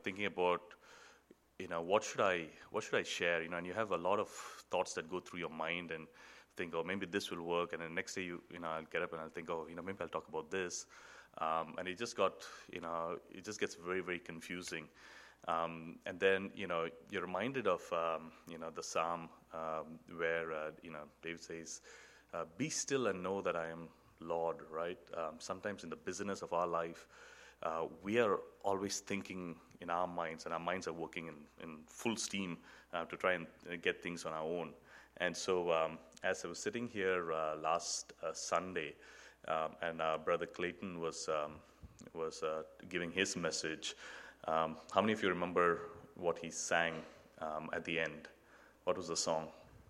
thinking about, what should I share, and you have a lot of thoughts that go through your mind and think, oh, maybe this will work, and then next day I'll get up and I'll think, oh, maybe I'll talk about this, and it just gets very, very confusing. And then, you're reminded of, the Psalm where, David says, be still and know that I am Lord, right? Sometimes in the busyness of our life, we are always thinking in our minds, and our minds are working in full steam to try and get things on our own. And so as I was sitting here last Sunday, and Brother Clayton was giving his message, how many of you remember what he sang at the end? What was the song?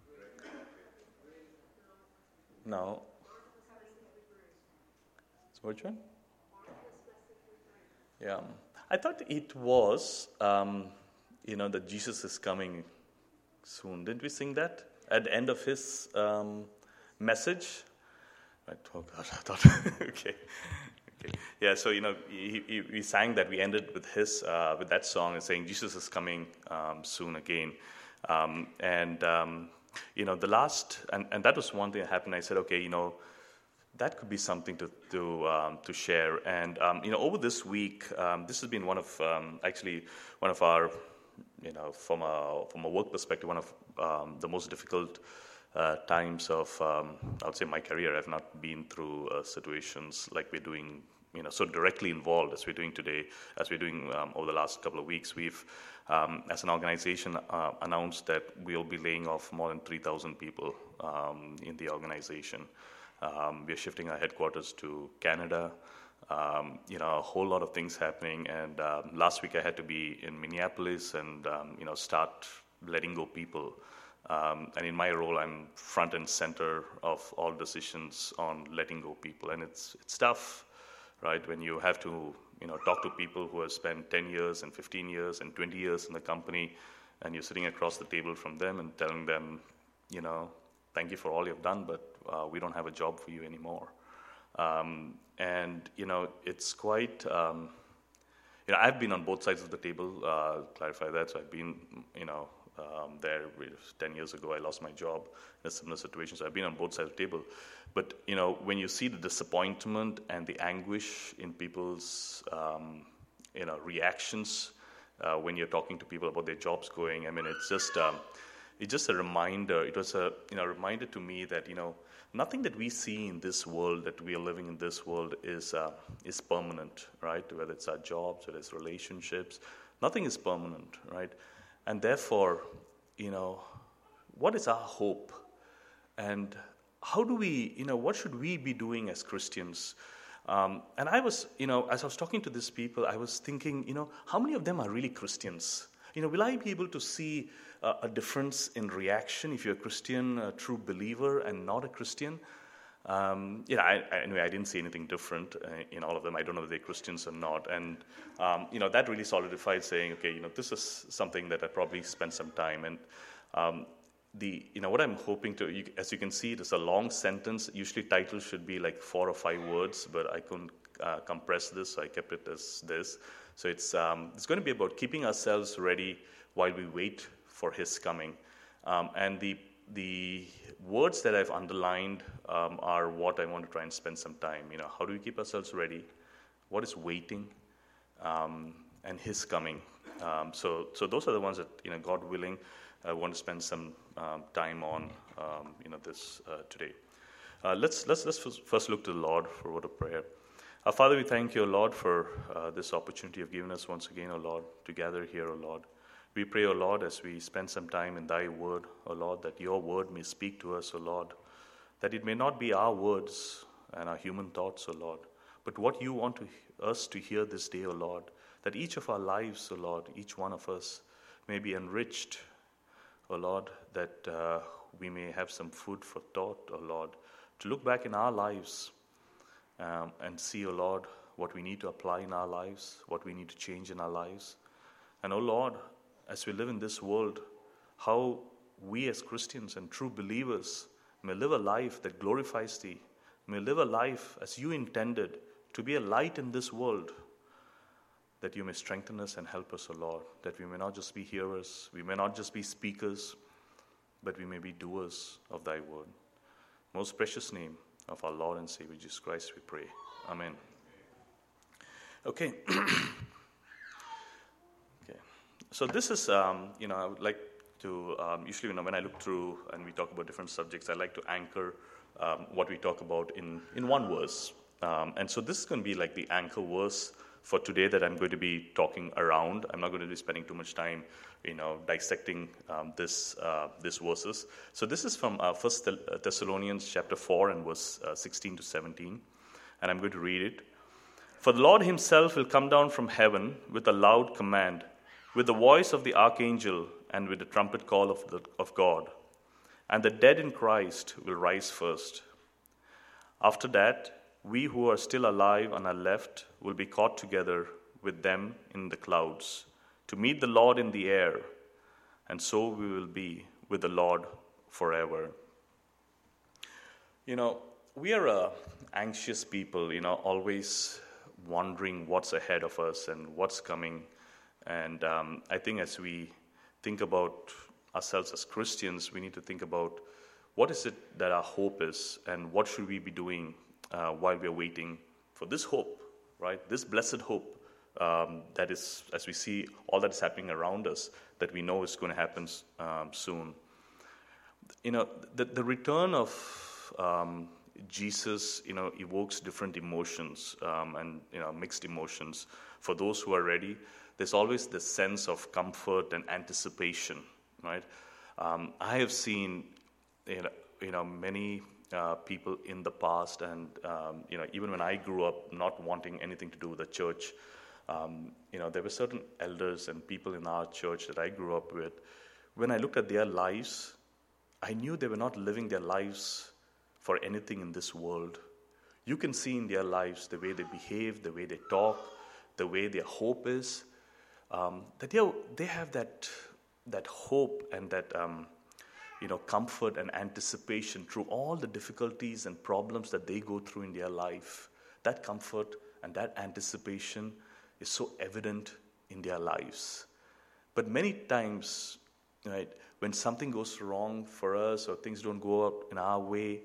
No. So which one? Yeah. I thought it was, that Jesus is coming soon. Didn't we sing that at the end of his message? Right. Oh God, I thought. Okay. Yeah. So we sang that. We ended with with that song and saying Jesus is coming soon again, and the last and that was one thing that happened. I said, okay, that could be something to share. And over this week, this has been one of our, from a work perspective, one of the most difficult times of I would say my career. I've not been through situations like we're doing, so directly involved as we're doing today, as we're doing over the last couple of weeks. We've, as an organization, announced that we'll be laying off more than 3,000 people in the organization. We're shifting our headquarters to Canada. A whole lot of things happening. And last week I had to be in Minneapolis and start letting go people. And in my role, I'm front and center of all decisions on letting go people. And it's tough, right? When you have to talk to people who have spent 10 years and 15 years and 20 years in the company, and you're sitting across the table from them and telling them, thank you for all you've done, but we don't have a job for you anymore. And it's quite, I've been on both sides of the table, clarify that. So I've been, there 10 years ago, I lost my job in a similar situation. So I've been on both sides of the table. But, when you see the disappointment and the anguish in people's, reactions when you're talking to people about their jobs going, I mean, it's just a reminder. It was a reminder to me that nothing that we see in this world, that we are living in this world, is permanent, right? Whether it's our jobs, whether it's relationships, nothing is permanent, right? And therefore, what is our hope, and how do we, what should we be doing as Christians? And I was, as I was talking to these people, I was thinking, how many of them are really Christians? Will I be able to see a difference in reaction if you're a Christian, a true believer, and not a Christian? Anyway, I didn't see anything different in all of them. I don't know if they're Christians or not. And, that really solidified saying, okay, this is something that I probably spend some time. And what I'm hoping to, as you can see, it is a long sentence. Usually titles should be like 4 or 5 words, but I couldn't compress this, so I kept it as this. So it's going to be about keeping ourselves ready while we wait for His coming. And the words that I've underlined are what I want to try and spend some time. How do we keep ourselves ready? What is waiting? And His coming. So those are the ones that, God willing, I want to spend some time on, this today. Let's first look to the Lord for a word of prayer. Father, we thank you, Lord, for this opportunity you've given us once again, O Lord, to gather here, O Lord. We pray, O Lord, as we spend some time in Thy word, O Lord, that Your word may speak to us, O Lord, that it may not be our words and our human thoughts, O Lord, but what You want us to hear this day, O Lord, that each of our lives, O Lord, each one of us may be enriched, O Lord, that we may have some food for thought, O Lord, to look back in our lives and see, O Lord, what we need to apply in our lives, what we need to change in our lives. And, O Lord, as we live in this world, how we as Christians and true believers may live a life that glorifies Thee, may live a life as You intended, to be a light in this world, that you may strengthen us and help us, O Lord, that we may not just be hearers, we may not just be speakers, but we may be doers of thy word. Most precious name of our Lord and Savior Jesus Christ, we pray. Amen. Okay. Okay. So this is, I would like to, usually when I look through and we talk about different subjects, I like to anchor what we talk about in one verse. And so this is going to be like the anchor verse for today that I'm going to be talking around. I'm not going to be spending too much time, dissecting this verses. So this is from 1 Thessalonians chapter 4 and verse 16 to 17. And I'm going to read it. For the Lord himself will come down from heaven with a loud command, with the voice of the archangel, and with the trumpet call of God. And the dead in Christ will rise first. After that, we who are still alive and are left will be caught together with them in the clouds to meet the Lord in the air, and so we will be with the Lord forever. We are a anxious people, always wondering what's ahead of us and what's coming. And I think as we think about ourselves as Christians, we need to think about what is it that our hope is and what should we be doing while we are waiting for this hope, right? This blessed hope that is, as we see all that is happening around us, that we know is going to happen soon. The return of Jesus, evokes different emotions and mixed emotions. For those who are ready, there's always this sense of comfort and anticipation, right? I have seen, many people in the past, and even when I grew up, not wanting anything to do with the church, there were certain elders and people in our church that I grew up with. When I looked at their lives, I knew they were not living their lives for anything in this world. You can see in their lives the way they behave, the way they talk, the way their hope is, that they have that hope and that comfort and anticipation through all the difficulties and problems that they go through in their life. That comfort and that anticipation is so evident in their lives. But many times, right, when something goes wrong for us or things don't go up in our way,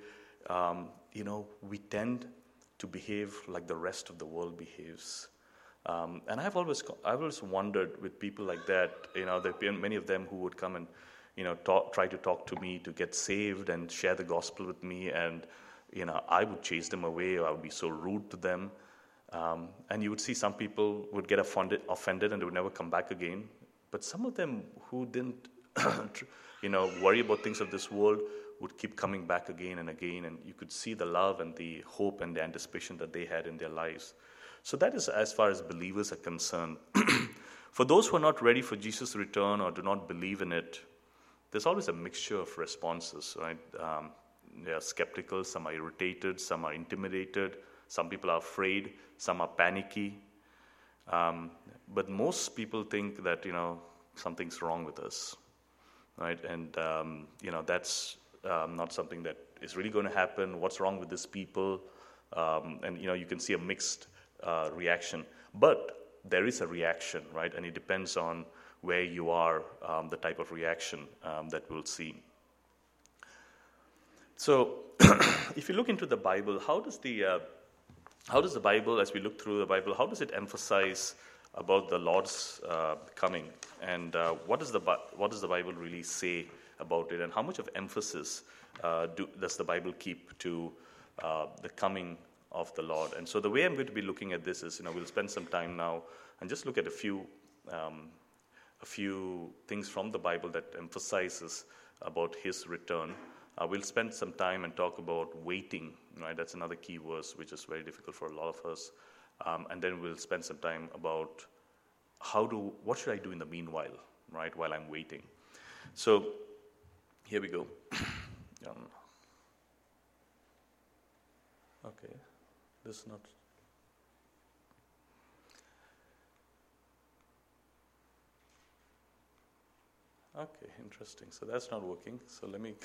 we tend to behave like the rest of the world behaves. And I've always wondered with people like that, there have been many of them who would come and, try to talk to me to get saved and share the gospel with me, and, I would chase them away, or I would be so rude to them. And you would see some people would get offended and they would never come back again. But some of them who didn't, worry about things of this world would keep coming back again and again, and you could see the love and the hope and the anticipation that they had in their lives. So that is as far as believers are concerned. For those who are not ready for Jesus' return or do not believe in it, there's always a mixture of responses, right? They are skeptical, some are irritated, some are intimidated, some people are afraid, some are panicky. But most people think that, something's wrong with us, right? And, that's not something that is really going to happen. What's wrong with these people? And, you can see a mixed reaction. But there is a reaction, right? And it depends on where you are, the type of reaction that we'll see. So if you look into the Bible, how does the Bible, as we look through the Bible, how does it emphasize about the Lord's coming? And what does the Bible really say about it? And how much of emphasis does the Bible keep to the coming of the Lord? And so the way I'm going to be looking at this is, we'll spend some time now and just look at a few things from the Bible that emphasizes about his return. We'll spend some time and talk about waiting, right? That's another key verse, which is very difficult for a lot of us. And then we'll spend some time about what should I do in the meanwhile, right, while I'm waiting. So here we go. Okay, this is not. Okay, interesting. So that's not working. So let me.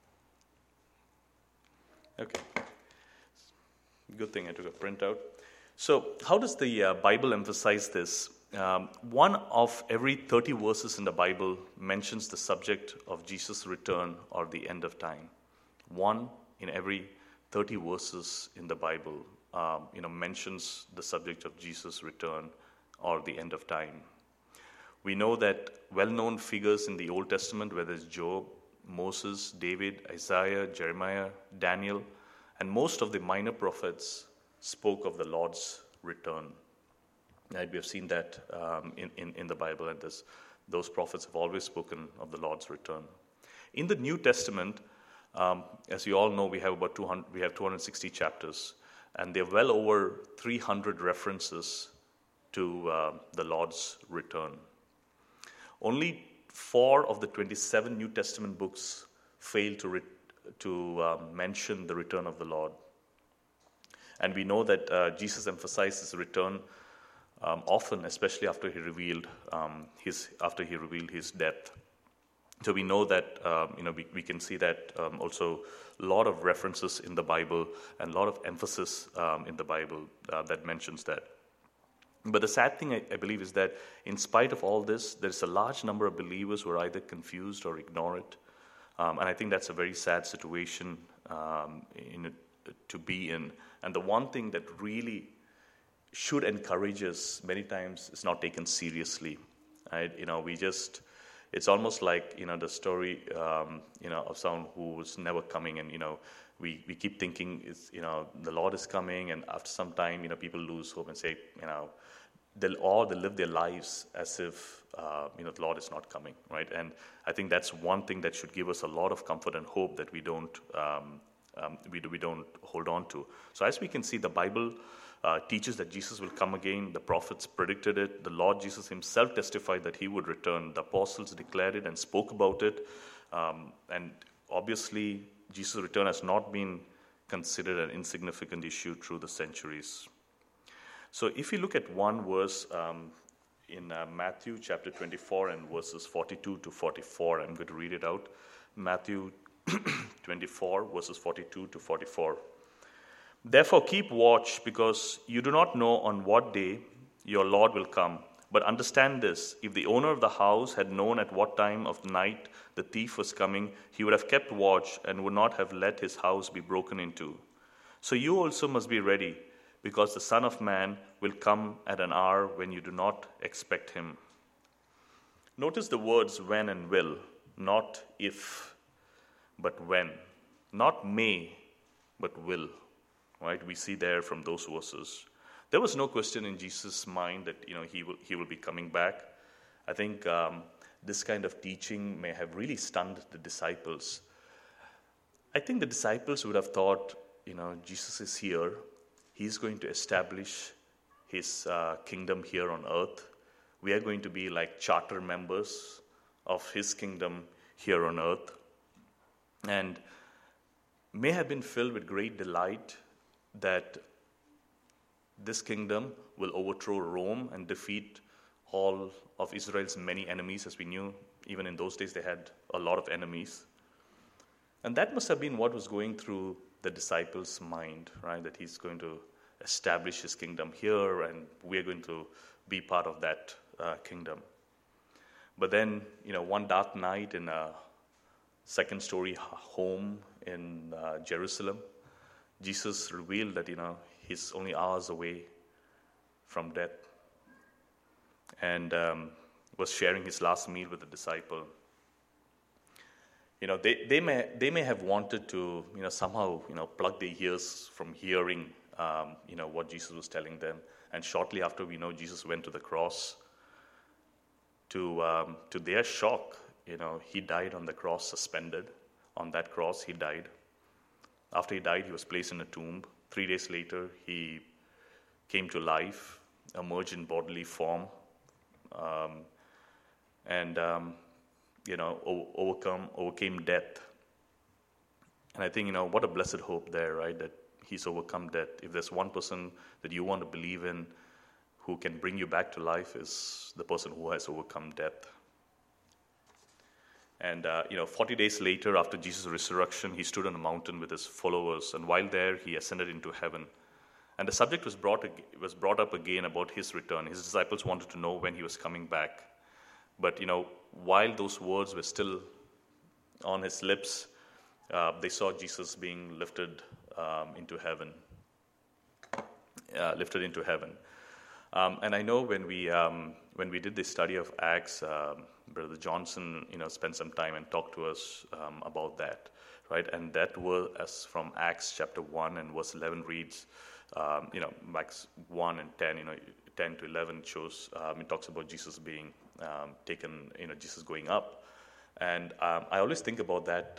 Okay. Good thing I took a printout. So, how does the Bible emphasize this? One of every 30 verses in the Bible mentions the subject of Jesus' return or the end of time. One in every 30 verses in the Bible, mentions the subject of Jesus' return or the end of time. We know that well-known figures in the Old Testament, whether it's Job, Moses, David, Isaiah, Jeremiah, Daniel, and most of the minor prophets spoke of the Lord's return. Right? We have seen that in the Bible, and those prophets have always spoken of the Lord's return. In the New Testament, as you all know, we have 260 chapters, and there are well over 300 references to the Lord's return. Only 4 of the 27 New Testament books fail to mention the return of the Lord. And we know that Jesus emphasized his return often, especially after he revealed his death. So we know that we can see that also a lot of references in the Bible and a lot of emphasis in the Bible that mentions that. But the sad thing, I believe, is that in spite of all this, there's a large number of believers who are either confused or ignore it. And I think that's a very sad situation to be in. And the one thing that really should encourage us many times is not taken seriously. Right? It's almost like, the story, of someone who was never coming, and, we keep thinking, the Lord is coming, and after some time, people lose hope and say, they'll live their lives as if, the Lord is not coming, right? And I think that's one thing that should give us a lot of comfort and hope that we don't hold on to. So as we can see, the Bible teaches that Jesus will come again. The prophets predicted it. The Lord Jesus himself testified that he would return. The apostles declared it and spoke about it. And obviously, Jesus' return has not been considered an insignificant issue through the centuries. So if you look at one verse in Matthew chapter 24 and verses 42 to 44, I'm going to read it out. Matthew 24 verses 42 to 44. Therefore keep watch, because you do not know on what day your Lord will come. But understand this, if the owner of the house had known at what time of night the thief was coming, he would have kept watch and would not have let his house be broken into. So you also must be ready, because the Son of Man will come at an hour when you do not expect him. Notice the words when and will, not if, but when. Not may, but will. Right? We see there from those verses. There was no question in Jesus' mind that he will be coming back. I think this kind of teaching may have really stunned the disciples. I think the disciples would have thought, Jesus is here. He's going to establish his kingdom here on earth. We are going to be like charter members of his kingdom here on earth. And may have been filled with great delight that this kingdom will overthrow Rome and defeat all of Israel's many enemies. As we knew, even in those days, they had a lot of enemies. And that must have been what was going through the disciples' mind, right? That he's going to establish his kingdom here, and we're going to be part of that kingdom. But then, one dark night in a second-story home in Jerusalem, Jesus revealed that, he's only hours away from death, and was sharing his last meal with the disciple. They may have wanted to, somehow, plug their ears from hearing, what Jesus was telling them. And shortly after, we know Jesus went to the cross. To their shock, he died on the cross, suspended. On that cross, he died. After he died, he was placed in a tomb. 3 days later, he came to life, emerged in bodily form, and overcame death. And I think, what a blessed hope there, right? That he's overcome death. If there's one person that you want to believe in who can bring you back to life, is the person who has overcome death. And, 40 days later, after Jesus' resurrection, he stood on a mountain with his followers. And while there, he ascended into heaven. And the subject was brought up again about his return. His disciples wanted to know when he was coming back. But, while those words were still on his lips, they saw Jesus being lifted into heaven. Lifted into heaven. And I know when we did this study of Acts, Brother Johnson, spent some time and talked to us about that, right? And that was as from Acts chapter 1 and verse 11 reads, Acts 1 and 10, 10 to 11 shows, it talks about Jesus being taken, Jesus going up. And I always think about that.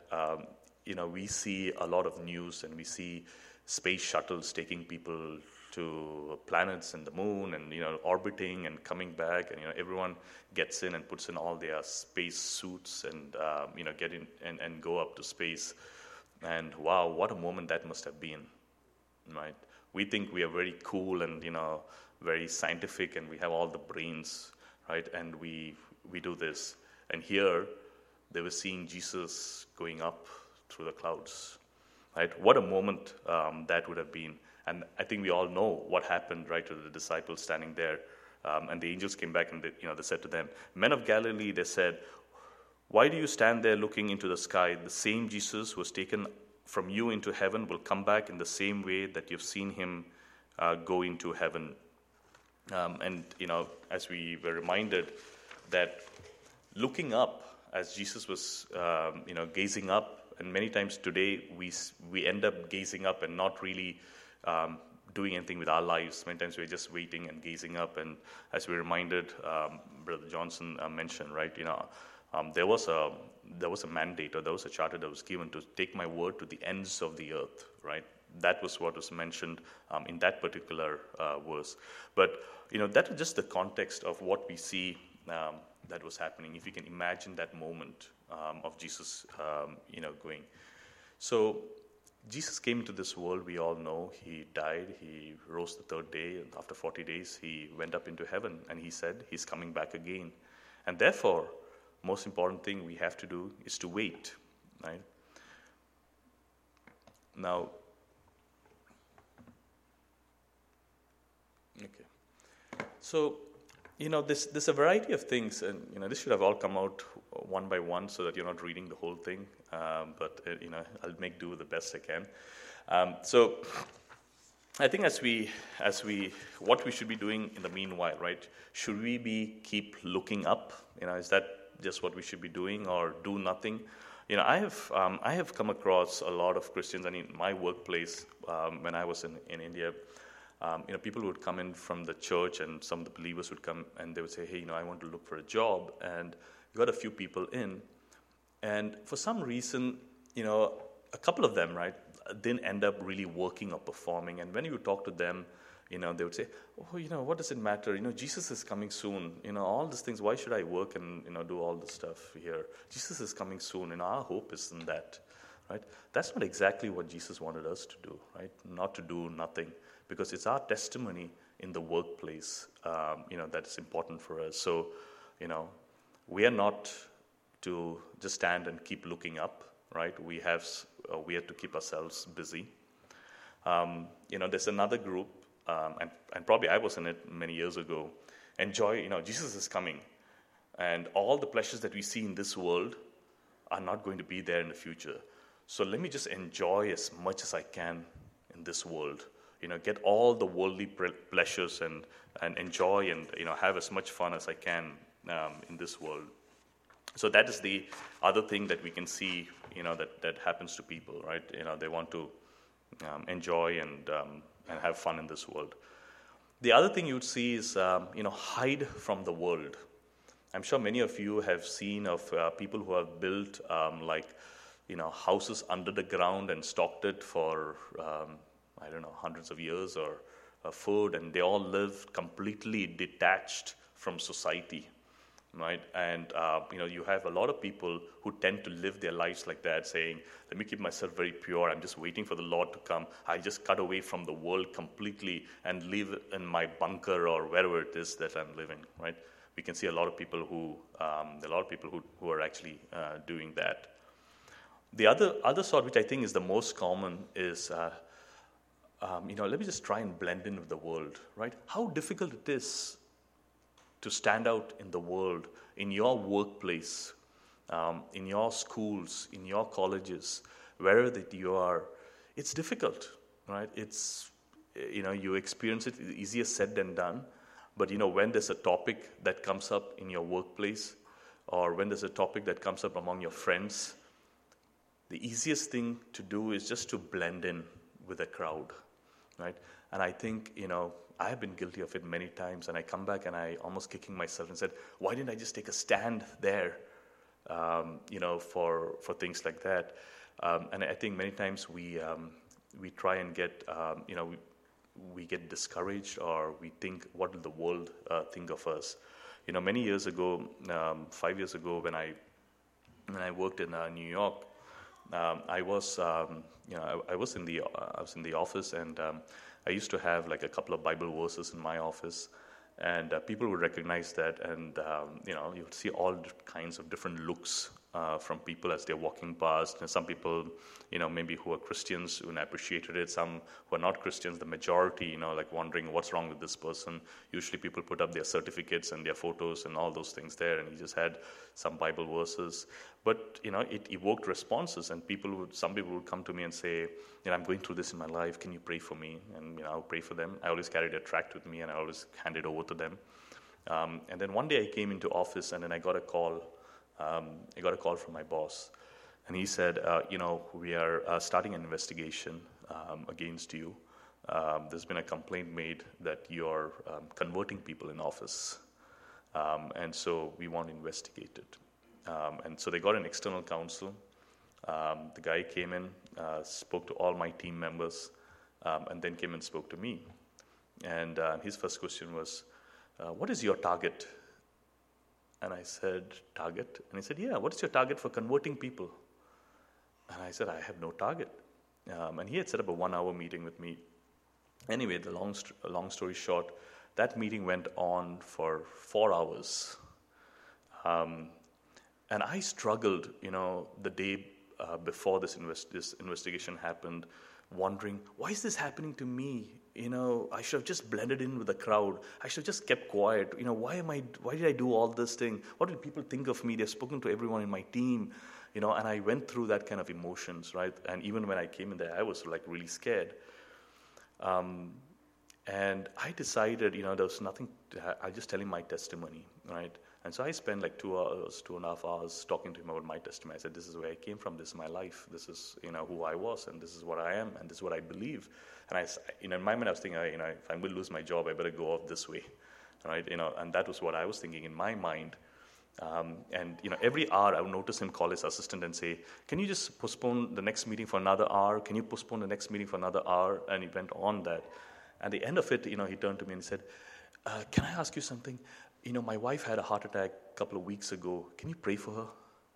We see a lot of news and we see space shuttles taking people to planets and the moon and, orbiting and coming back. And, everyone gets in and puts in all their space suits and, get in and go up to space. And wow, what a moment that must have been, right? We think we are very cool and, very scientific and we have all the brains, right? And we do this. And here, they were seeing Jesus going up through the clouds, right? What a moment that would have been. And I think we all know what happened, right, to the disciples standing there. And the angels came back and they said to them, "Men of Galilee," they said, "why do you stand there looking into the sky? The same Jesus who was taken from you into heaven will come back in the same way that you've seen him go into heaven." And, as we were reminded that looking up, as Jesus was, gazing up, and many times today we end up gazing up and not really doing anything with our lives. Many times we're just waiting and gazing up. And as we reminded, Brother Johnson mentioned, right, there was a mandate or there was a charter that was given to take my word to the ends of the earth, right? That was what was mentioned in that particular verse. But, that was just the context of what we see that was happening. If you can imagine that moment of Jesus, going. So Jesus came into this world, we all know. He died, he rose the third day, and after 40 days, he went up into heaven, and he said he's coming back again. And therefore, most important thing we have to do is to wait, right? Now, okay. So, there's a variety of things, and, this should have all come out one by one so that you're not reading the whole thing, but, I'll make do the best I can. So I think what we should be doing in the meanwhile, right? Should we keep looking up? Is that just what we should be doing, or do nothing? I have come across a lot of Christians, and in my workplace, when I was in India, people would come in from the church, and some of the believers would come, and they would say, "Hey, I want to look for a job," and we got a few people in, and for some reason, a couple of them, right, didn't end up really working or performing. And when you talk to them, they would say, "Oh, what does it matter? Jesus is coming soon. All these things. Why should I work and do all this stuff here? Jesus is coming soon, and our hope is in that." Right? That's not exactly what Jesus wanted us to do, right? Not to do nothing, because it's our testimony in the workplace, that is important for us. So, we are not to just stand and keep looking up, right? We have to keep ourselves busy. There's another group, and probably I was in it many years ago. Enjoy, Jesus is coming, and all the pleasures that we see in this world are not going to be there in the future. So let me just enjoy as much as I can in this world. Get all the worldly pleasures and enjoy and have as much fun as I can in this world. So that is the other thing that we can see, that happens to people, right? They want to enjoy and have fun in this world. The other thing you would see is, hide from the world. I'm sure many of you have seen of people who have built houses under the ground and stocked it for, hundreds of years or food, and they all live completely detached from society, right? And, you have a lot of people who tend to live their lives like that, saying, "Let me keep myself very pure. I'm just waiting for the Lord to come. I just cut away from the world completely and live in my bunker or wherever it is that I'm living," right? We can see a lot of people who are actually doing that. The other sort, which I think is the most common, is let me just try and blend in with the world, right? How difficult it is to stand out in the world, in your workplace, in your schools, in your colleges, wherever that you are. It's difficult, right? It's, you experience it, easier said than done. But, when there's a topic that comes up in your workplace, or when there's a topic that comes up among your friends, the easiest thing to do is just to blend in with the crowd, right? And I think, I have been guilty of it many times, and I come back and I almost kicking myself and said, why didn't I just take a stand there, for things like that? And I think many times we try and get, we get discouraged, or we think, what will the world think of us? Many years ago, 5 years ago, when I worked in New York, I was in the office, and I used to have like a couple of Bible verses in my office, and people would recognize that, and you would see all kinds of different looks from people as they're walking past. And some people, maybe who are Christians, who appreciated it. Some who are not Christians, the majority, like wondering what's wrong with this person. Usually people put up their certificates and their photos and all those things there, and he just had some Bible verses. But, it evoked responses, and some people would come to me and say, I'm going through this in my life, can you pray for me? And, I'll pray for them. I always carried a tract with me, and I always hand it over to them. And then one day I came into office, and then I got a call. I got a call from my boss, and he said, we are starting an investigation against you. There's been a complaint made that you're converting people in office, and so we want to investigate it. And so they got an external counsel. The guy came in, spoke to all my team members, and then came and spoke to me. And his first question was, what is your target? And I said, target? And he said, yeah, what is your target for converting people? And I said, I have no target. And he had set up a 1-hour meeting with me. Anyway, the long story short, that meeting went on for 4 hours. And I struggled, the day before this investigation happened, wondering, why is this happening to me? I should have just blended in with the crowd. I should have just kept quiet. Why did I do all this thing? What will people think of me? They've spoken to everyone in my team, and I went through that kind of emotions, right? And even when I came in there, I was like really scared. And I decided, there was nothing, I just tell him my testimony, right? And so I spent like 2.5 hours talking to him about my testimony. I said, this is where I came from, this is my life, this is, who I was, and this is what I am, and this is what I believe. And in my mind I was thinking, if I'm going to lose my job, I better go off this way, right? And that was what I was thinking in my mind. And every hour I would notice him call his assistant and say, can you just postpone the next meeting for another hour? Can you postpone the next meeting for another hour? And he went on that. At the end of it, he turned to me and said, can I ask you something? My wife had a heart attack a couple of weeks ago. Can you pray for her?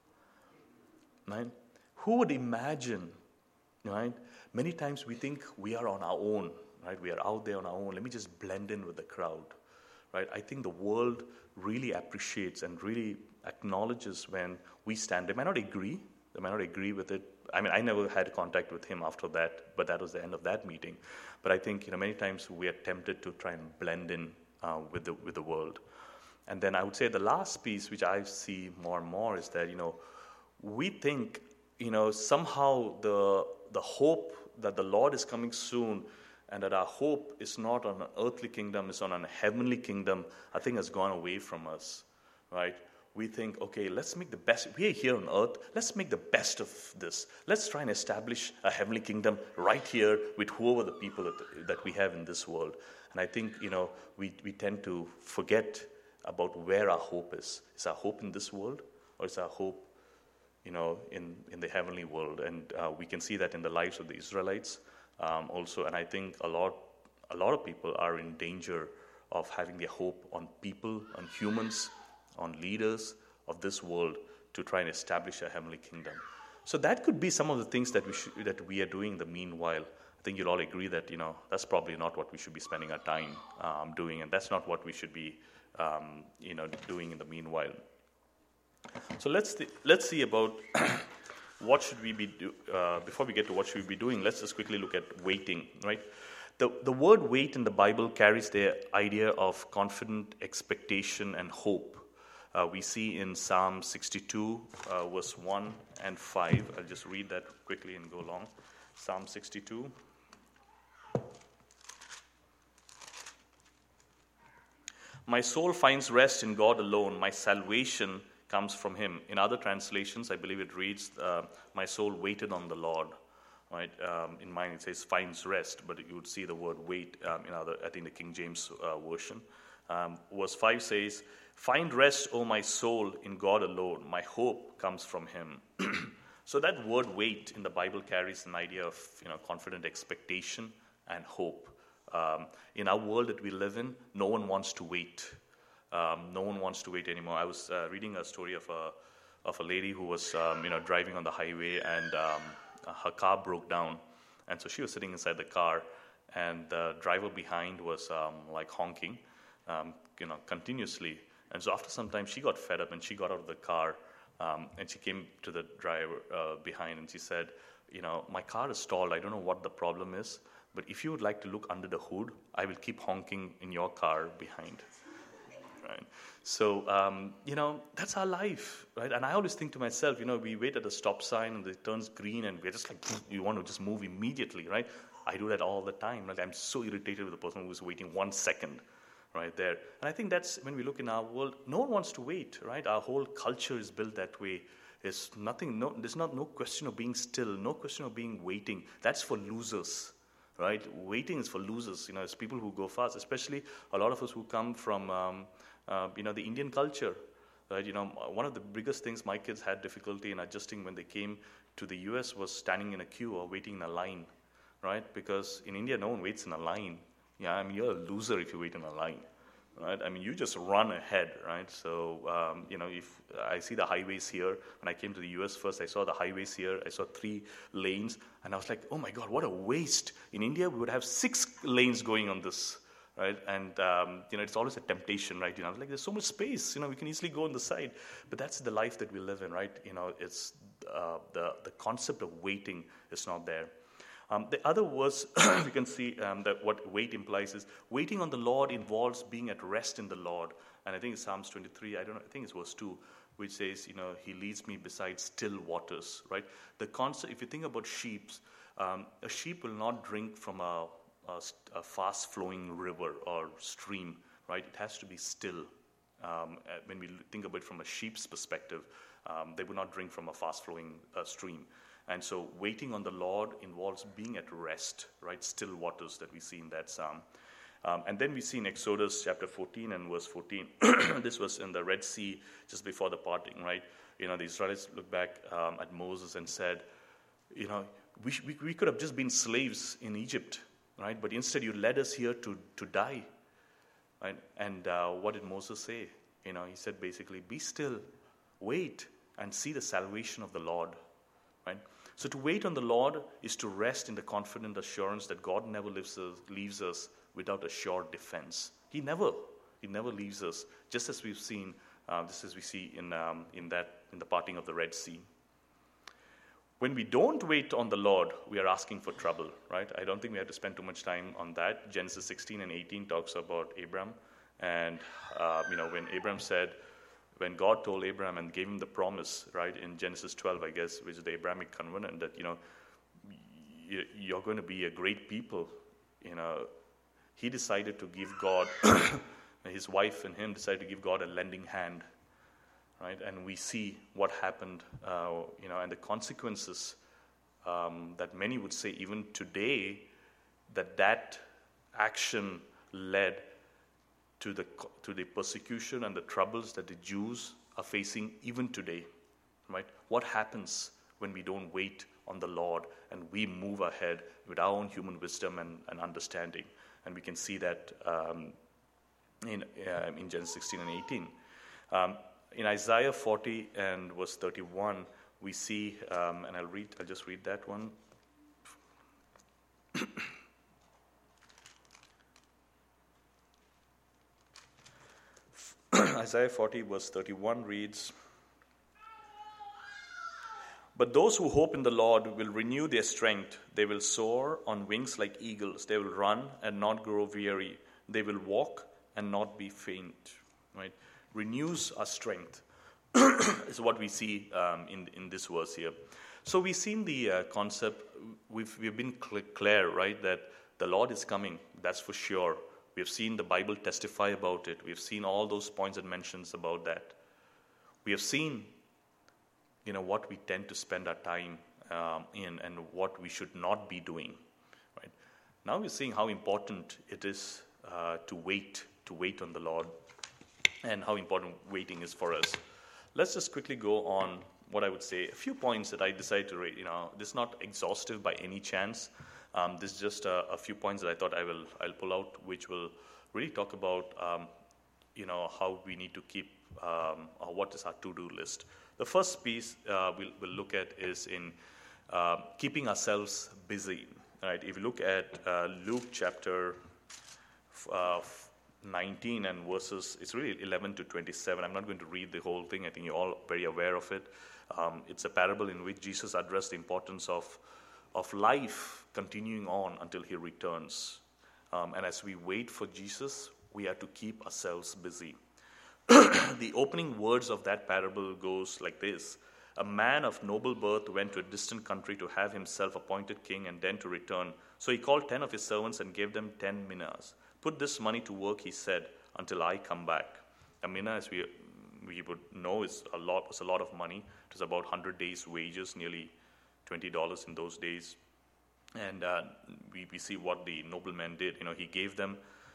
Right? Who would imagine, right? Many times we think we are on our own, right? We are out there on our own. Let me just blend in with the crowd, right? I think the world really appreciates and really acknowledges when we stand. They might not agree. They might not agree with it. I mean, I never had contact with him after that, but that was the end of that meeting. But I think, many times we are tempted to try and blend in with the world. And then I would say the last piece, which I see more and more, is that, we think, somehow the hope that the Lord is coming soon and that our hope is not on an earthly kingdom, it's on a heavenly kingdom, I think has gone away from us, right? We think, okay, let's make the best. We are here on earth. Let's make the best of this. Let's try and establish a heavenly kingdom right here with whoever the people that we have in this world. And I think, we tend to forget about where our hope is. Is our hope in this world, or is our hope, in the heavenly world? And we can see that in the lives of the Israelites also. And I think a lot of people are in danger of having their hope on people, on humans, on leaders of this world to try and establish a heavenly kingdom. So that could be some of the things that we are doing in the meanwhile. I think you'll all agree that that's probably not what we should be spending our time doing, and that's not what we should be doing in the meanwhile. So let's see about what should we be before we get to what should we be doing, let's just quickly look at waiting, right? The word wait in the Bible carries the idea of confident expectation and hope. We see in Psalm 62, verse 1 and 5. I'll just read that quickly and go along. Psalm 62. My soul finds rest in God alone. My salvation comes from him. In other translations, I believe it reads, my soul waited on the Lord. Right? In mine, it says finds rest, but you would see the word wait in other, I think the King James version. Verse 5 says, find rest, O my soul, in God alone. My hope comes from him. So that word wait in the Bible carries an idea of confident expectation and hope. In our world that we live in, no one wants to wait. No one wants to wait anymore. I was reading a story of a lady who was driving on the highway, and her car broke down, and so she was sitting inside the car, and the driver behind was honking continuously. And so after some time, she got fed up and she got out of the car, and she came to the driver behind, and she said, my car is stalled. I don't know what the problem is, but if you would like to look under the hood, I will keep honking in your car behind. Right? So, that's our life, right? And I always think to myself, we wait at the stop sign and it turns green and we're just like, you want to just move immediately, right? I do that all the time. Like, I'm so irritated with the person who's waiting 1 second right there. And I think that's when we look in our world, no one wants to wait, right? Our whole culture is built that way. There's no question of being still, no question of being waiting. That's for losers. Right? Waiting is for losers. It's people who go fast, especially a lot of us who come from, the Indian culture. Right? One of the biggest things my kids had difficulty in adjusting when they came to the U.S. was standing in a queue or waiting in a line, right? Because in India, no one waits in a line. Yeah, you're a loser if you wait in a line, right? You just run ahead, right? So, if I see the highways here, when I came to the U.S. first, I saw the highways here. I saw 3 lanes, and I was like, oh my God, what a waste. In India, we would have 6 lanes going on this, right? And, it's always a temptation, right? I was like, there's so much space, we can easily go on the side. But that's the life that we live in, right? It's the concept of waiting is not there. The other verse we can see that what wait implies is waiting on the Lord involves being at rest in the Lord. And I think it's Psalms 23, I think it's verse 2, which says, he leads me beside still waters, right? The concept, if you think about sheep, a sheep will not drink from a fast-flowing river or stream, right? It has to be still. When we think about it from a sheep's perspective, they would not drink from a fast-flowing stream. And so waiting on the Lord involves being at rest, right? Still waters that we see in that psalm. And then we see in Exodus chapter 14 and verse 14, this was in the Red Sea just before the parting, right? The Israelites looked back at Moses and said, we could have just been slaves in Egypt, right? But instead you led us here to die, right? And what did Moses say? He said basically, be still, wait, and see the salvation of the Lord, right? So to wait on the Lord is to rest in the confident assurance that God never leaves us without a sure defense. He never leaves us, just as we've seen, just as we see in the parting of the Red Sea. When we don't wait on the Lord, we are asking for trouble, right? I don't think we have to spend too much time on that. Genesis 16 and 18 talks about Abram, and when Abram said, when God told Abraham and gave him the promise, right, in Genesis 12, I guess, which is the Abrahamic covenant, that, you're going to be a great people, he decided to give God, his wife and him decided to give God a lending hand, right? And we see what happened, and the consequences that many would say even today, that action led to the persecution and the troubles that the Jews are facing even today, right? What happens when we don't wait on the Lord and we move ahead with our own human wisdom and understanding? And we can see that in Genesis 16 and 18. In Isaiah 40 and verse 31, we see, and I'll just read that one. Isaiah 40 verse 31 reads, But those who hope in the Lord will renew their strength. They will soar on wings like eagles. They will run and not grow weary. They will walk and not be faint. Right? Renews our strength is what we see in this verse here. So we've seen the concept. We've been clear, right, that the Lord is coming. That's for sure. We've seen the Bible testify about it. We've seen all those points and mentions about that. We have seen what we tend to spend our time in and what we should not be doing. Right? Now we're seeing how important it is to wait on the Lord, and how important waiting is for us. Let's just quickly go on what I would say, a few points that I decided to rate. This is not exhaustive by any chance. This is just a few points that I thought I'll pull out, which will really talk about how we need to keep what is our to-do list. The first piece we'll look at is in keeping ourselves busy. Right? If you look at Luke chapter 19 and verses, it's really 11 to 27. I'm not going to read the whole thing. I think you're all very aware of it. It's a parable in which Jesus addressed the importance of life continuing on until he returns. And as we wait for Jesus, we have to keep ourselves busy. The opening words of that parable goes like this. A man of noble birth went to a distant country to have himself appointed king and then to return. So he called 10 of his servants and gave them 10 minas. Put this money to work, he said, until I come back. A mina, as we would know, was a lot of money. It was about 100 days' wages, nearly $20 in those days. And we see what the nobleman did. He gave them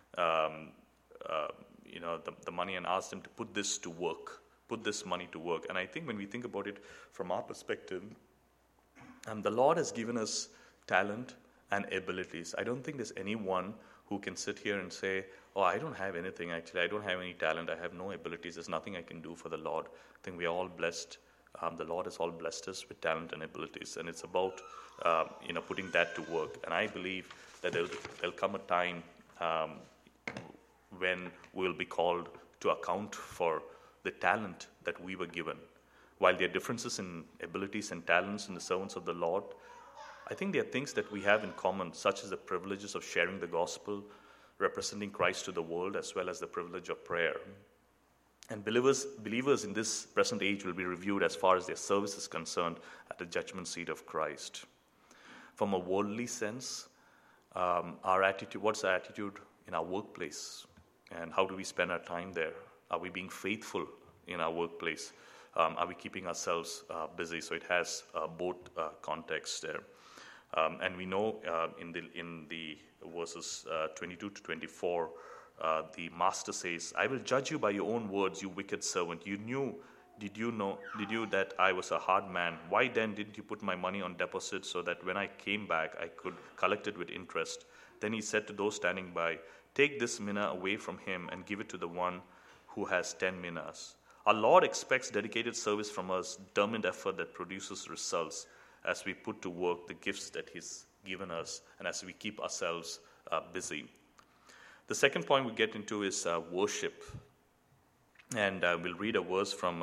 the money and asked them to put this to work, put this money to work. And I think when we think about it from our perspective, the Lord has given us talent and abilities. I don't think there's anyone who can sit here and say, oh, I don't have anything actually. I don't have any talent. I have no abilities. There's nothing I can do for the Lord. I think we are all blessed. The Lord has all blessed us with talent and abilities. And it's about, putting that to work. And I believe that there'll come a time when we'll be called to account for the talent that we were given. While there are differences in abilities and talents in the servants of the Lord, I think there are things that we have in common, such as the privileges of sharing the gospel, representing Christ to the world, as well as the privilege of prayer. And believers in this present age will be reviewed as far as their service is concerned at the judgment seat of Christ. From a worldly sense, our attitude, what's our attitude in our workplace? And how do we spend our time there? Are we being faithful in our workplace? Are we keeping ourselves busy? So it has both contexts there. And we know in the verses 22 to 24, the master says, I will judge you by your own words, you wicked servant. Did you that I was a hard man? Why then didn't you put my money on deposit so that when I came back I could collect it with interest? Then he said to those standing by, take this mina away from him and give it to the one who has 10 minas. Our Lord expects dedicated service from us, determined effort that produces results as we put to work the gifts that he's given us and as we keep ourselves busy. The second point we get into is worship. And we'll read a verse from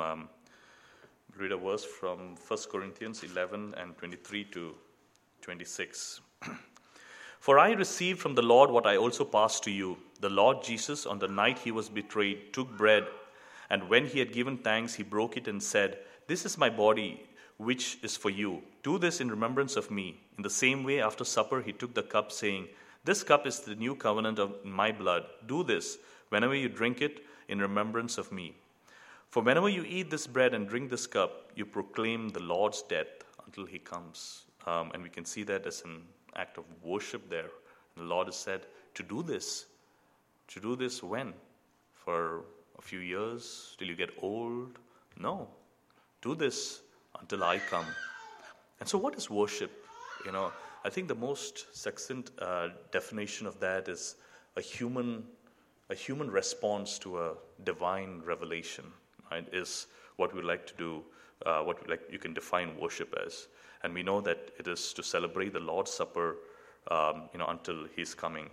1 Corinthians 11 and 23 to 26. For I received from the Lord what I also passed to you. The Lord Jesus, on the night he was betrayed, took bread, and when he had given thanks, he broke it and said, this is my body, which is for you. Do this in remembrance of me. In the same way, after supper, he took the cup, saying, this cup is the new covenant of my blood. Do this whenever you drink it in remembrance of me. For whenever you eat this bread and drink this cup, you proclaim the Lord's death until he comes. And we can see that as an act of worship there. The Lord has said to do this. To do this when? For a few years, till you get old? No. Do this until I come. And so what is worship? I think the most succinct definition of that is a human response to a divine revelation. Right, is what we like to do, you can define worship as. And we know that it is to celebrate the Lord's Supper, until He's coming.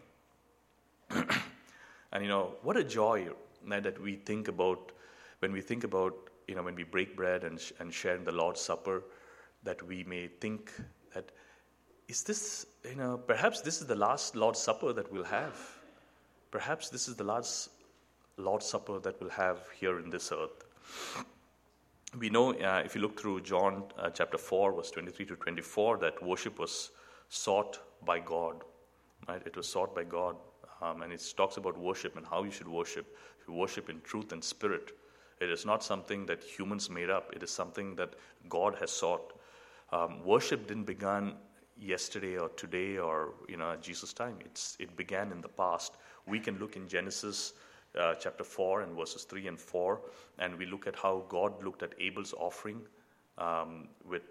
And what a joy that we think about when we break bread and share in the Lord's Supper. that we may think that, is this, perhaps this is the last Lord's Supper that we'll have. Perhaps this is the last Lord's Supper that we'll have here in this earth. We know, if you look through John chapter 4, verse 23 to 24, that worship was sought by God. Right? It was sought by God. And it talks about worship and how you should worship. You worship in truth and spirit. It is not something that humans made up. It is something that God has sought. Worship didn't begin yesterday or today or at Jesus' time. It began in the past. We can look in Genesis chapter 4 and verses 3 and 4, and we look at how God looked at Abel's offering with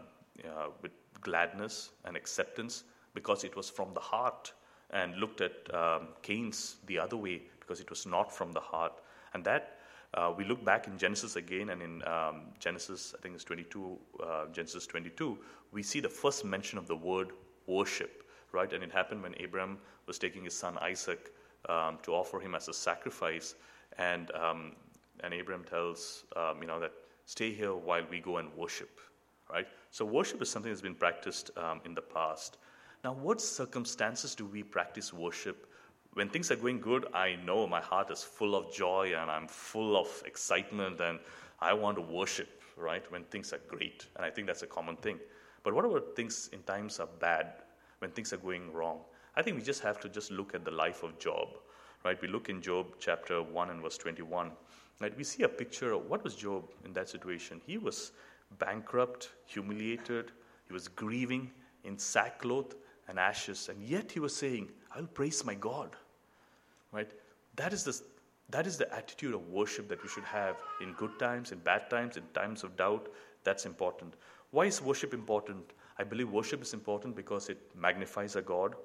gladness and acceptance because it was from the heart, and looked at Cain's the other way because it was not from the heart. And that we look back in Genesis again, and in Genesis, I think it's 22, Genesis 22, we see the first mention of the word worship, right? And it happened when Abraham was taking his son Isaac to offer him as a sacrifice, and Abraham tells that stay here while we go and worship, right? So worship is something that's been practiced in the past. Now, what circumstances do we practice worship? When things are going good, I know my heart is full of joy and I'm full of excitement and I want to worship, right? When things are great, and I think that's a common thing. But what about things in times are bad, when things are going wrong? I think we just have to just look at the life of Job, right? We look in Job chapter 1 and verse 21, right? We see a picture of what was Job in that situation. He was bankrupt, humiliated, he was grieving in sackcloth and ashes, and yet he was saying, I'll praise my God, right? That is the attitude of worship that we should have in good times, in bad times, in times of doubt. That's important. Why is worship important? I believe worship is important because it magnifies our God.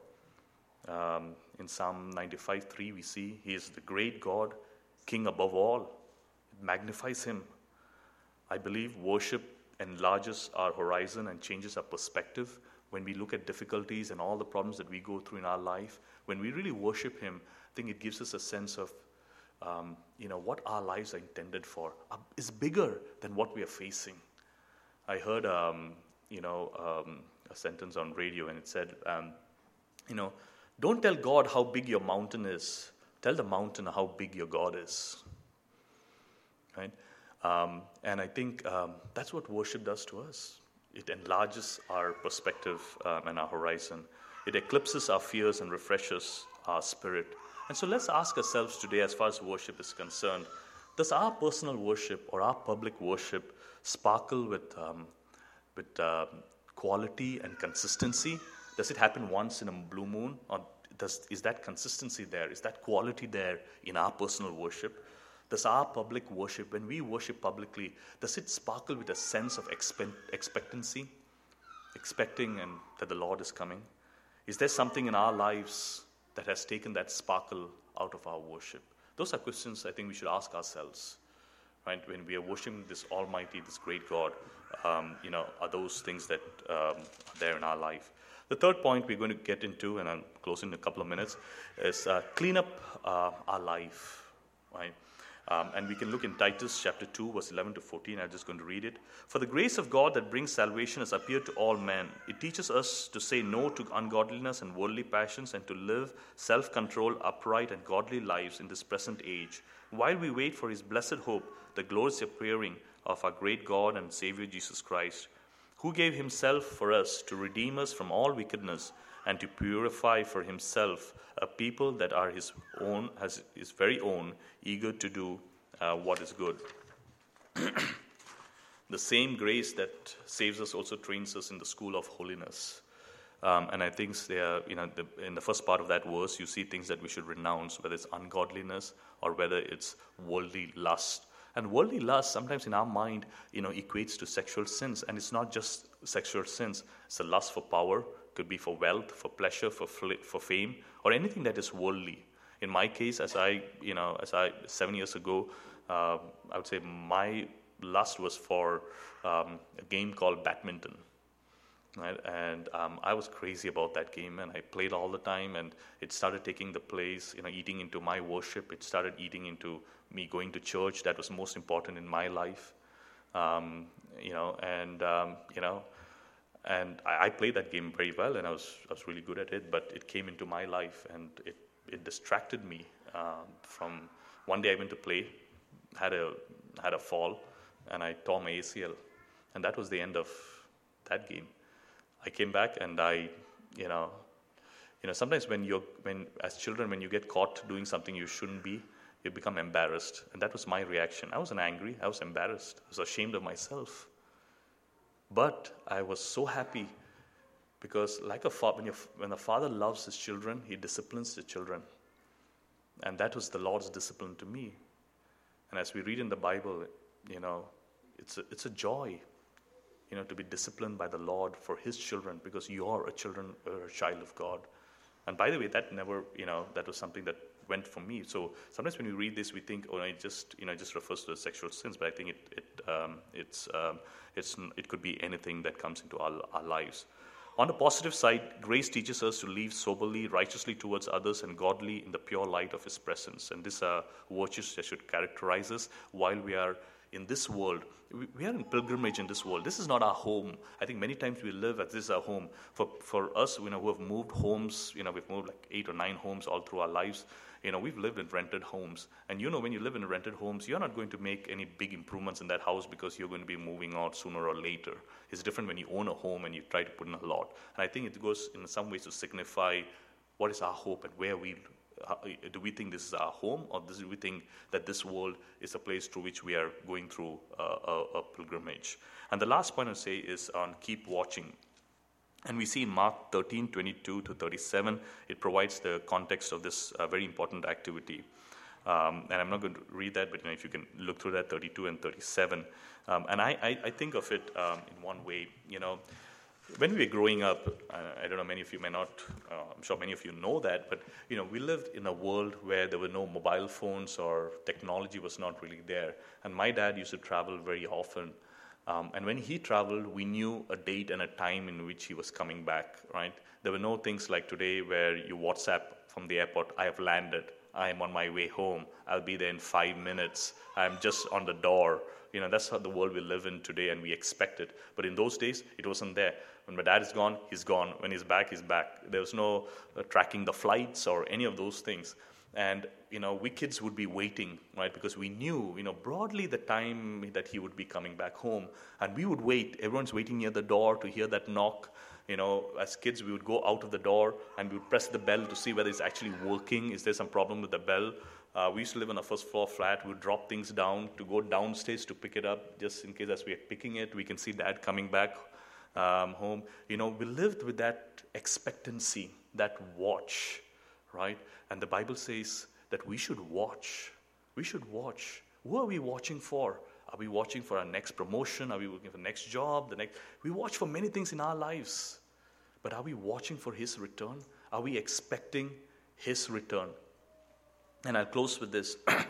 In Psalm 95:3, we see he is the great God, king above all. It magnifies him. I believe worship enlarges our horizon and changes our perspective. When we look at difficulties and all the problems that we go through in our life, when we really worship him, I think it gives us a sense of, what our lives are intended for is bigger than what we are facing. I heard, a sentence on radio, and it said, don't tell God how big your mountain is. Tell the mountain how big your God is. Right? And I think that's what worship does to us. It enlarges our perspective and our horizon. It eclipses our fears and refreshes our spirit. And so let's ask ourselves today, as far as worship is concerned, does our personal worship or our public worship sparkle with quality and consistency? Does it happen once in a blue moon? Or is that consistency there? Is that quality there in our personal worship? Does our public worship, when we worship publicly, does it sparkle with a sense of expectancy? Expecting and that the Lord is coming? Is there something in our lives that has taken that sparkle out of our worship? Those are questions I think we should ask ourselves, right? When we are worshiping this Almighty, this great God, are those things that are there in our life? The third point we're going to get into, and I'll close in a couple of minutes, is clean up our life, right? And we can look in Titus chapter 2, verse 11 to 14. I'm just going to read it. For the grace of God that brings salvation has appeared to all men. It teaches us to say no to ungodliness and worldly passions and to live self-controlled, upright, and godly lives in this present age, while we wait for his blessed hope, the glorious appearing of our great God and Savior Jesus Christ, who gave himself for us to redeem us from all wickedness and to purify for himself a people that are his own, as his very own, eager to do what is good. The same grace that saves us also trains us in the school of holiness. And I think in the first part of that verse, you see things that we should renounce, whether it's ungodliness or whether it's worldly lust. And worldly lust, sometimes in our mind, equates to sexual sins. And it's not just sexual sins. It's a lust for power, could be for wealth, for pleasure, for fame, or anything that is worldly. In my case, as I 7 years ago, I would say my lust was for a game called badminton. Right? And I was crazy about that game, and I played all the time, and it started taking the place, eating into my worship. It started eating into me going to church. That was most important in my life. And I played that game very well, and I was really good at it. But it came into my life, and it distracted me from. One day I went to play, had a fall, and I tore my ACL, and that was the end of that game. I came back, and sometimes as children, when you get caught doing something you shouldn't be, you become embarrassed, and that was my reaction. I wasn't angry, I was embarrassed, I was ashamed of myself. But I was so happy because, like when a father loves his children, he disciplines his children. And that was the Lord's discipline to me. And as we read in the Bible, it's a joy, to be disciplined by the Lord for His children, because you are a child of God. And by the way, that never, that was something that went for me. So sometimes when we read this, we think, it just refers to sexual sins. But I think it could be anything that comes into our lives. On the positive side, grace teaches us to live soberly, righteously towards others, and godly in the pure light of His presence. And these are virtues that should characterize us while we are in this world. We are in pilgrimage in this world. This is not our home. I think many times we live as this is our home. For us, who have moved homes, we've moved like 8 or 9 homes all through our lives. We've lived in rented homes. And when you live in rented homes, you're not going to make any big improvements in that house because you're going to be moving out sooner or later. It's different when you own a home and you try to put in a lot. And I think it goes in some ways to signify what is our hope and where do we think this is our home, or do we think that this world is a place through which we are going through a pilgrimage? And the last point I'll say is on keep watching. And we see in Mark 13:22-37, it provides the context of this very important activity. And I'm not going to read that, but if you can look through that, 32 and 37. And I think of it in one way, when we were growing up, I don't know, many of you may not, I'm sure many of you know that, but, we lived in a world where there were no mobile phones or technology was not really there. And my dad used to travel very often. And when he traveled, we knew a date and a time in which he was coming back, right? There were no things like today where you WhatsApp from the airport, I have landed, I am on my way home, I'll be there in 5 minutes, I'm just on the door. That's how the world we live in today, and we expect it. But in those days, it wasn't there. When my dad is gone, he's gone. When he's back, he's back. There was no tracking the flights or any of those things. And, we kids would be waiting, right? Because we knew, broadly the time that he would be coming back home. And we would wait. Everyone's waiting near the door to hear that knock. As kids, we would go out of the door and we would press the bell to see whether it's actually working. Is there some problem with the bell? We used to live on a first floor flat. We would drop things down to go downstairs to pick it up, just in case as we are picking it, we can see Dad coming back home. We lived with that expectancy, that watch, right? And the Bible says that we should watch. We should watch. Who are we watching for? Are we watching for our next promotion? Are we looking for the next job? We watch for many things in our lives. But are we watching for His return? Are we expecting His return? And I'll close with this. I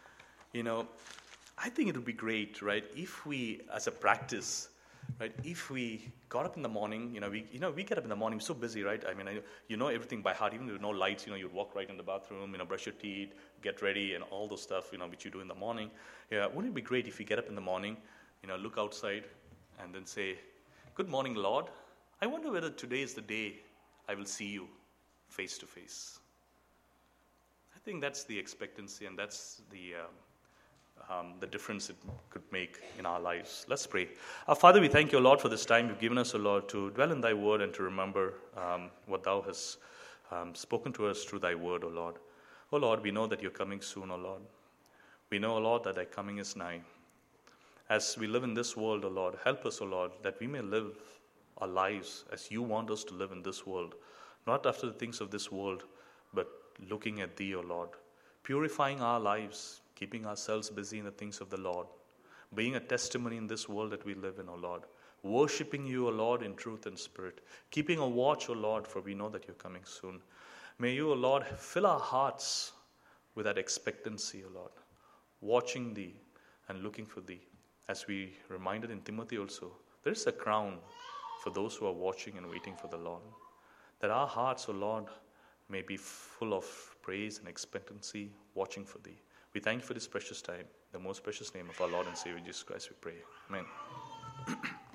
think it would be great, right, if we, as a practice, right, if we got up in the morning, we get up in the morning, we're so busy, right? I mean, everything by heart, even with no lights, you'd walk right in the bathroom, brush your teeth, get ready, and all those stuff, which you do in the morning. Yeah, wouldn't it be great if you get up in the morning, look outside, and then say, good morning, Lord. I wonder whether today is the day I will see you face to face. I think that's the expectancy, and that's the difference it could make in our lives. Let's pray. Father, we thank you, Lord, for this time you've given us, O Lord, to dwell in thy word and to remember what thou hast spoken to us through thy word, O Lord. O Lord, we know that you're coming soon, O Lord. We know, O Lord, that thy coming is nigh. As we live in this world, O Lord, help us, O Lord, that we may live our lives as you want us to live in this world, not after the things of this world, but looking at thee, O Lord, purifying our lives, keeping ourselves busy in the things of the Lord, being a testimony in this world that we live in, O Lord, worshiping you, O Lord, in truth and spirit, keeping a watch, O Lord, for we know that you're coming soon. May you, O Lord, fill our hearts with that expectancy, O Lord, watching thee and looking for thee. As we reminded in Timothy also, there is a crown for those who are watching and waiting for the Lord. That our hearts, O Lord, may be full of praise and expectancy, watching for thee. We thank you for this precious time. In the most precious name of our Lord and Savior Jesus Christ, we pray. Amen.